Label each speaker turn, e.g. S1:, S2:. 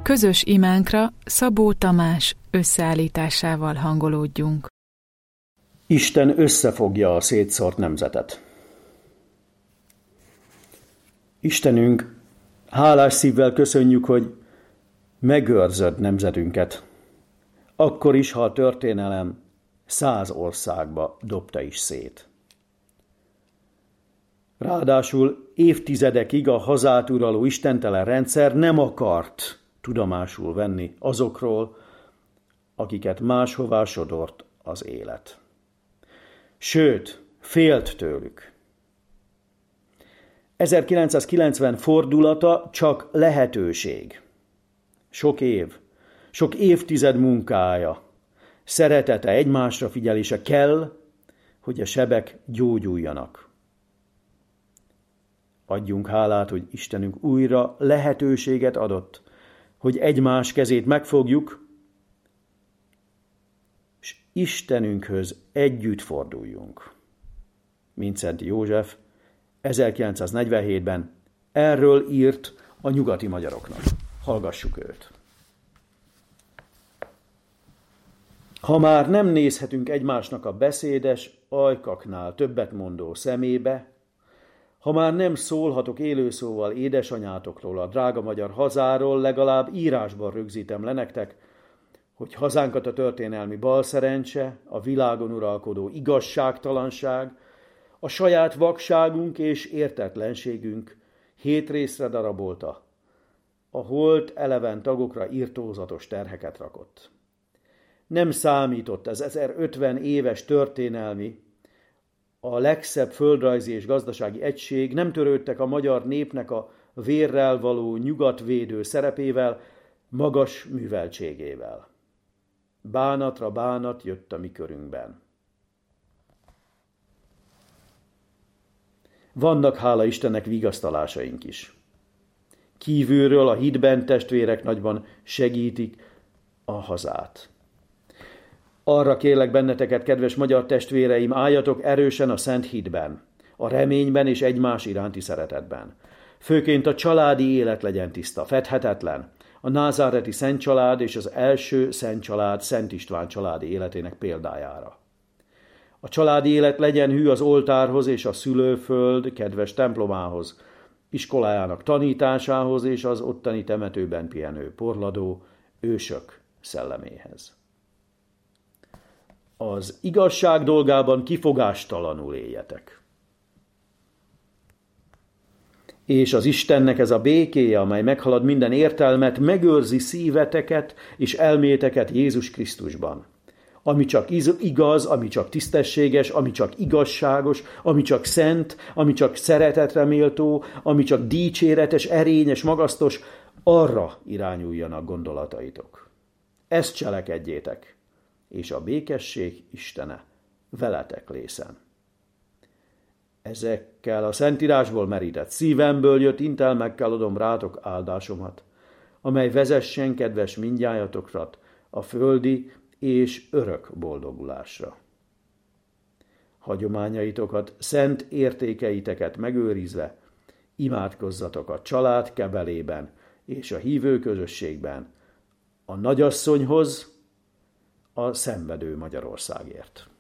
S1: Közös imánkra Szabó Tamás összeállításával hangolódjunk.
S2: Isten összefogja a szétszórt nemzetet. Istenünk, hálás szívvel köszönjük, hogy megőrzöd nemzetünket, akkor is, ha a történelem 100 országba dobta is szét. Ráadásul évtizedekig a hazát uraló istentelen rendszer nem akart tudomásul venni azokról, akiket máshová sodort az élet. Sőt, félt tőlük. 1990 fordulata csak lehetőség. Sok évtized munkája, szeretete, egymásra figyelése kell, hogy a sebek gyógyuljanak. Adjunk hálát, hogy Istenünk újra lehetőséget adott, hogy egymás kezét megfogjuk, és Istenünkhöz együtt forduljunk. Mindszenty József 1947-ben erről írt a nyugati magyaroknak. Hallgassuk őt. Ha már nem nézhetünk egymásnak a beszédes ajkaknál többet mondó szemébe, ha már nem szólhatok élőszóval édesanyátokról, a drága magyar hazáról, legalább írásban rögzítem le nektek, hogy hazánkat a történelmi balszerencse, a világon uralkodó igazságtalanság, a saját vakságunk és értetlenségünk 7 részre darabolta, a holt eleven tagokra irtózatos terheket rakott. Nem számított az 1050 éves történelmi, a legszebb földrajzi és gazdasági egység, nem törődtek a magyar népnek a vérrel való nyugatvédő szerepével, magas műveltségével. Bánatra bánat jött a mi körünkben. Vannak, hála Istennek, vigasztalásaink is. Kívülről a hitben testvérek nagyban segítik a hazát. Arra kérlek benneteket, kedves magyar testvéreim, álljatok erősen a szent hitben, a reményben és egymás iránti szeretetben. Főként a családi élet legyen tiszta, fedhetetlen, a názáreti Szent Család és az első Szent Család, Szent István családi életének példájára. A családi élet legyen hű az oltárhoz és a szülőföld kedves templomához, iskolájának tanításához és az ottani temetőben pihenő porladó ősök szelleméhez. Az igazság dolgában kifogástalanul éljetek. És az Istennek ez a békéje, amely meghalad minden értelmet, megőrzi szíveteket és elméteket Jézus Krisztusban. Ami csak igaz, ami csak tisztességes, ami csak igazságos, ami csak szent, ami csak szeretetre méltó, ami csak dicséretes, erényes, magasztos, arra irányuljanak gondolataitok. Ezt cselekedjétek, és a békesség Istene veletek lészen. Ezekkel a Szentírásból merített szívemből jött intelmekkel adom rátok áldásomat, amely vezessen, kedves mindnyájatokat, a földi és örök boldogulásra. Hagyományaitokat, szent értékeiteket megőrizve, imádkozzatok a család kebelében és a hívő közösségben, a nagyasszonyhoz, a szenvedő Magyarországért.